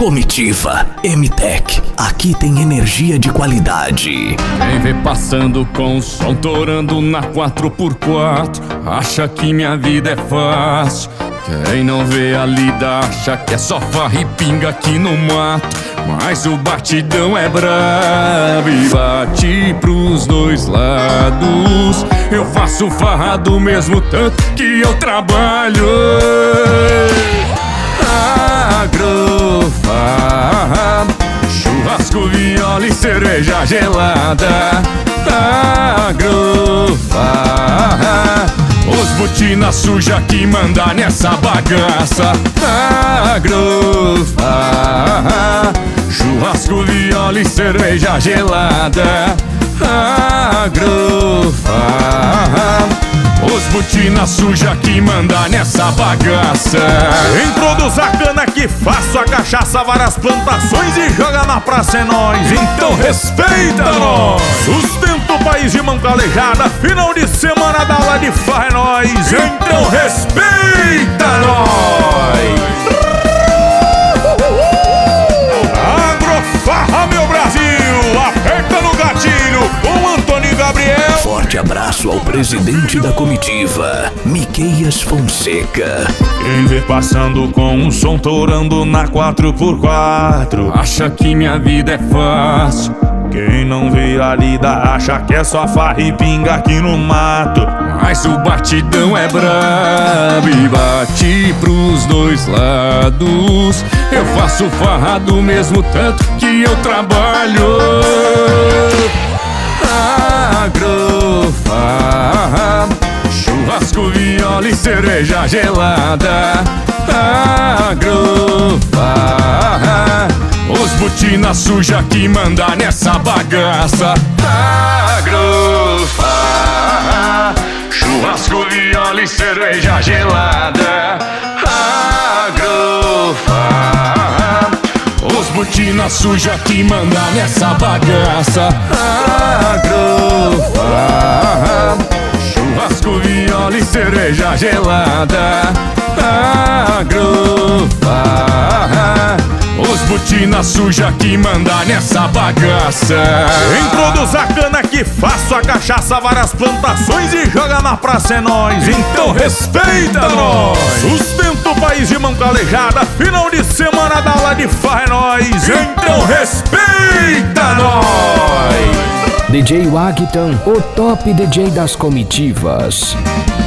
Comitiva M-Tech. Aqui tem energia de qualidade. Quem vê passando com o som torando na 4x4 acha que minha vida é fácil. Quem não vê a lida acha que é só farra e pinga aqui no mato. Mas o batidão é brabo e bate pros dois lados. Eu faço farra do mesmo tanto que eu trabalho. Agrofarra, churrasco, viola e cerveja gelada. Agrofarra, os botina suja que manda nessa bagaça. Agrofarra, churrasco, viola e cerveja gelada. Agrofarra, os botina suja que manda nessa bagaça. Introduz a cana que faço a cachaça, várias plantações e joga na praça é nós. Então respeita nós. Sustenta o país de mão calejada, final de semana da aula de farra é nós. Então respeita nós. Agrofarra, meu Brasil, aperta no gatilho com Antônio Gabriel. Forte abraço ao presidente da comitiva, Miqueias Fonseca. Quem vê passando com um som torando na 4x4 acha que minha vida é fácil. Quem não vê a lida acha que é só farra e pinga aqui no mato. Mas o batidão é brabo e bate pros dois lados. Eu faço farra do mesmo tanto que eu trabalho. Agrofarra, churrasco, viola e cerveja gelada. Agrofarra, os botina suja que manda nessa bagaça. Agrofarra, churrasco, viola e cerveja gelada. Agrofarra, os botina suja que manda nessa bagaça. Agrofarra, churrasco, viola e cerveja gelada. Agrofarra, os botina suja que manda nessa bagaça. Introduz a cana que faço a cachaça, várias plantações e joga na praça é nós. Então respeita nós. Sustenta o país de mão calejada, final de semana da aula de farra é nós. Então respeita nós. DJ Wagton, o top DJ das comitivas.